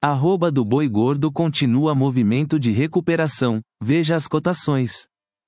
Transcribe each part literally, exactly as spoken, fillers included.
Arroba do boi gordo continua movimento de recuperação, veja as cotações.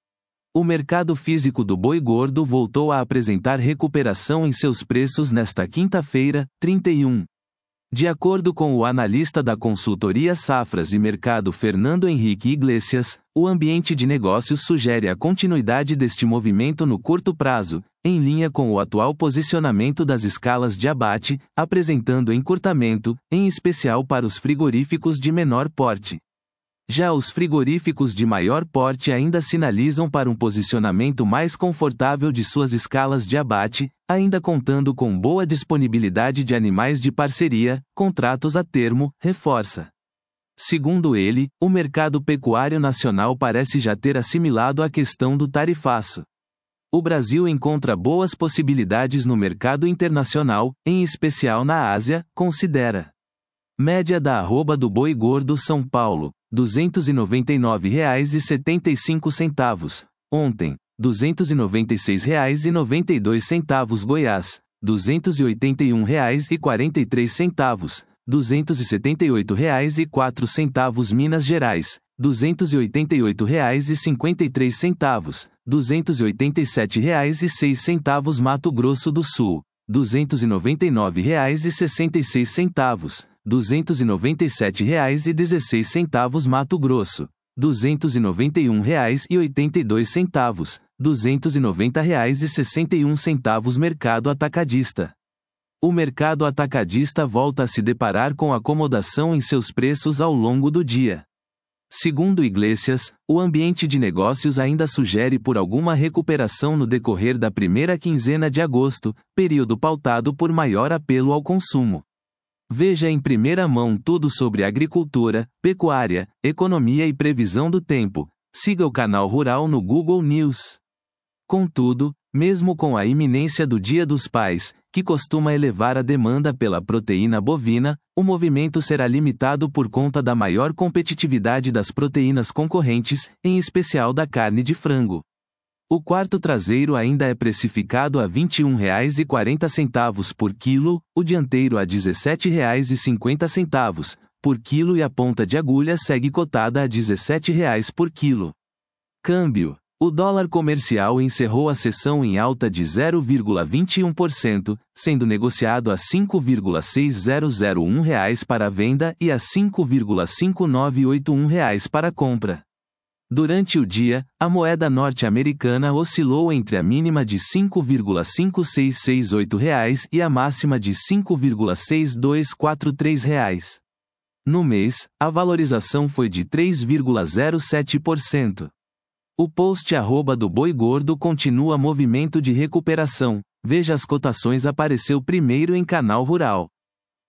O mercado físico do boi gordo voltou a apresentar recuperação em seus preços nesta quinta-feira, trinta e um. De acordo com o analista da consultoria Safras e Mercado Fernando Henrique Iglesias, o ambiente de negócios sugere a continuidade deste movimento no curto prazo, em linha com o atual posicionamento das escalas de abate, apresentando encurtamento, em especial para os frigoríficos de menor porte. Já os frigoríficos de maior porte ainda sinalizam para um posicionamento mais confortável de suas escalas de abate, ainda contando com boa disponibilidade de animais de parceria, contratos a termo, reforça. Segundo ele, o mercado pecuário nacional parece já ter assimilado a questão do tarifaço. O Brasil encontra boas possibilidades no mercado internacional, em especial na Ásia, considera. Média da arroba do boi gordo São Paulo, duzentos e noventa e nove reais e setenta e cinco centavos. Ontem, duzentos e noventa e seis reais e noventa e dois centavos Goiás, duzentos e oitenta e um reais e quarenta e três centavos. duzentos e setenta e oito reais e quatro centavos Minas Gerais, duzentos e oitenta e oito reais e cinquenta e três centavos. duzentos e oitenta e sete reais e seis centavos Mato Grosso do Sul, duzentos e noventa e nove reais e sessenta e seis centavos. duzentos e noventa e sete reais e dezesseis centavos Mato Grosso, duzentos e noventa e um reais e oitenta e dois centavos, duzentos e noventa reais e sessenta e um centavos Mercado Atacadista. O mercado atacadista volta a se deparar com acomodação em seus preços ao longo do dia. Segundo Iglesias, o ambiente de negócios ainda sugere por alguma recuperação no decorrer da primeira quinzena de agosto, período pautado por maior apelo ao consumo. Veja em primeira mão tudo sobre agricultura, pecuária, economia e previsão do tempo. Siga o canal Rural no Google News. Contudo, mesmo com a iminência do Dia dos Pais, que costuma elevar a demanda pela proteína bovina, o movimento será limitado por conta da maior competitividade das proteínas concorrentes, em especial da carne de frango. O quarto traseiro ainda é precificado a vinte e um reais e quarenta centavos por quilo, o dianteiro a dezessete reais e cinquenta centavos por quilo e a ponta de agulha segue cotada a dezessete reais por quilo. Câmbio. O dólar comercial encerrou a sessão em alta de zero vírgula vinte e um por cento, sendo negociado a cinco vírgula seis zero zero um reais para a venda e a cinco vírgula cinco nove oito um reais para a compra. Durante o dia, a moeda norte-americana oscilou entre a mínima de cinco vírgula cinco seis seis oito reais e a máxima de cinco vírgula seis dois quatro três reais. No mês, a valorização foi de três vírgula zero sete por cento. O post arroba do boi gordo continua movimento de recuperação. Veja as cotações apareceu primeiro em canal Rural.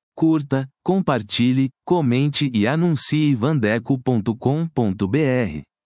Curta, compartilhe, comente e anuncie vandeco ponto com ponto br.